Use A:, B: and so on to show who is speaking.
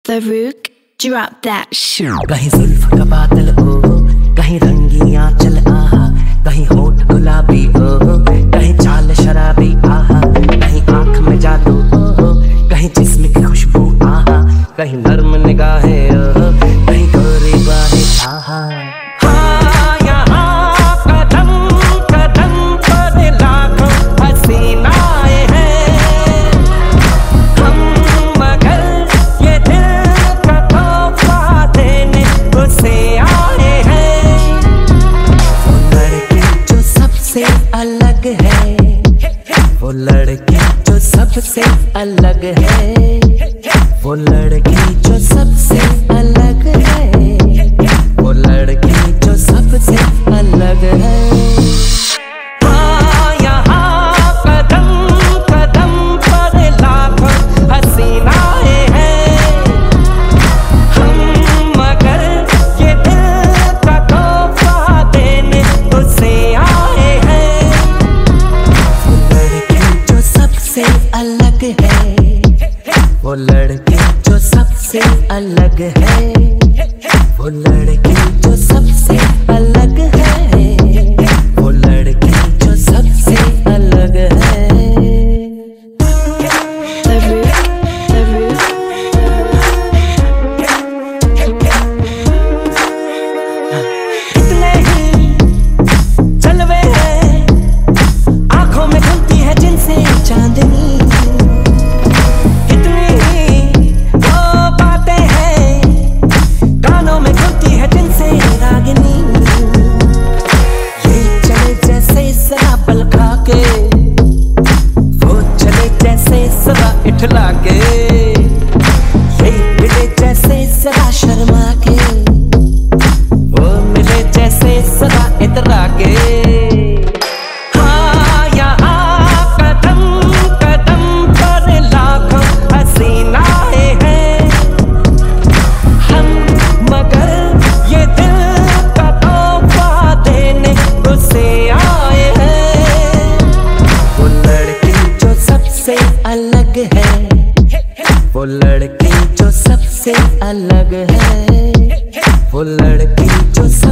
A: Farouk, drop that shit.
B: कहीं जुल्फ का बादल ओ, कहीं रंगी आंचल आहा, कहीं होठ गुलाबी ओ, कहीं चाल शराबी आहा, कहीं आंख में जादू ओ, कहीं जिस्म की खुशबू आहा, कहीं नर्म निगाहें ओ, कहीं गोरी बाहें आहा। हाँ यहाँ कदम कदम पर लाखों हसीनाएं हैं हम, मगर ये दिल का तोहफा देने उसे आए हैं। वो लड़की जो सबसे अलग है, वो लड़की जो सबसे अलग है, वो लड़की जो सबसे अलग है, वो लड़की जो सबसे अलग है। हाँ यहाँ कदम कदम पर लाखों हसीनाएं हैं हम, मगर ये दिल का तोहफा देने उसे आए हैं। वो लड़की जो सबसे अलग है, वो लड़की जो सबसे अलग है, वो लड़की जो सबसे अलग है, वो लड़की जो सबसे अलग है। इतने ही जलवे हैं, आंखों में घुलती है जिनसे चांदनी, इठला के ये मिले जैसे सदा शर्मा के, वो मिले जैसे सदा इतरा के। हाँ यहाँ कदम कदम पर लाखों हसीनाएं हैं हम, मगर ये दिल का तोहफा देने उसे आए हैं। वो लड़की जो सबसे अलग है, वो लड़की जो सबसे अलग है, वो लड़की जो